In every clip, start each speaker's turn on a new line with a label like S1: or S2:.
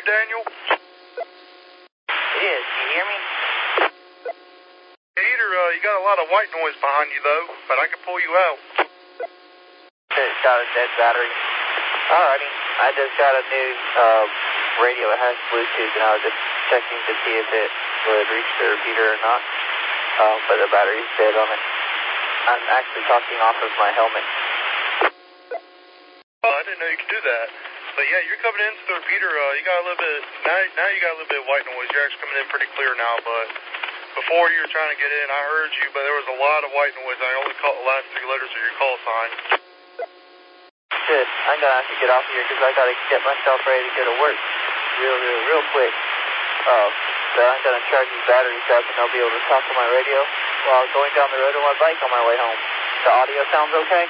S1: Daniel?
S2: It is. Can you hear me?
S1: Peter, you got a lot of white noise behind you, though, but I can pull you out.
S2: It's got a dead battery. Alrighty. I just got a new radio. It has Bluetooth, and I was just checking to see if it would reach the repeater or not. But the battery's dead on it. I'm actually talking off of my helmet.
S1: Oh, I didn't know you could do that. But yeah, you're coming into the repeater. You got a little bit, now you got a little bit of white noise. You're actually coming in pretty clear now, but before you were trying to get in, I heard you, but there was a lot of white noise. I only caught the last 3 letters of your call sign.
S2: Shit, I'm gonna have to get off here because I gotta get myself ready to go to work real quick. So I'm gonna charge these batteries up and I'll be able to talk on my radio while going down the road on my bike on my way home. The audio sounds okay?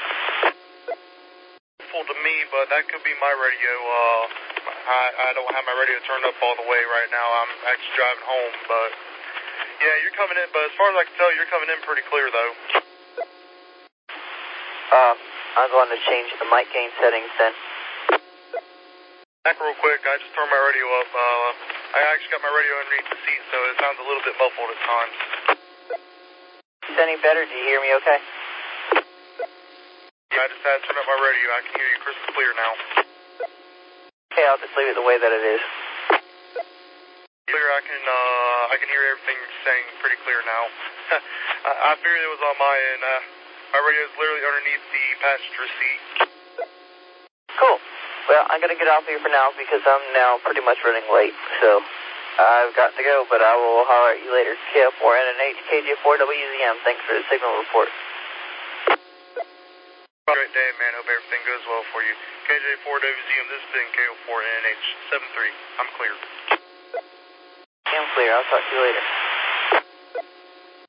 S1: To me, but that could be my radio. I don't have my radio turned up all the way right now. I'm actually driving home, but yeah, you're coming in. But as far as I can tell, you're coming in pretty clear, though.
S2: I'm going to change the mic gain settings then.
S1: Back real quick, I just turned my radio up. I actually got my radio underneath the seat, so it sounds a little bit muffled at times.
S2: Is it any better? Do you hear me okay?
S1: Yeah, I just had to turn up my radio. I can hear you crystal clear now.
S2: Okay, I'll just leave it the way that it is.
S1: Clear, I can hear everything you're saying pretty clear now. I figured it was on my end. My radio is literally underneath the passenger seat.
S2: Cool. Well, I'm going to get off here for now because I'm now pretty much running late. So I've got to go, but I will holler at you later. KO4NNH, KJ4WZM. Thanks for the signal report.
S1: Great day, man. Hope everything goes well for you. KJ4WZM, this has been KO4NNH 73. I'm clear.
S2: I'm clear. I'll talk to you later.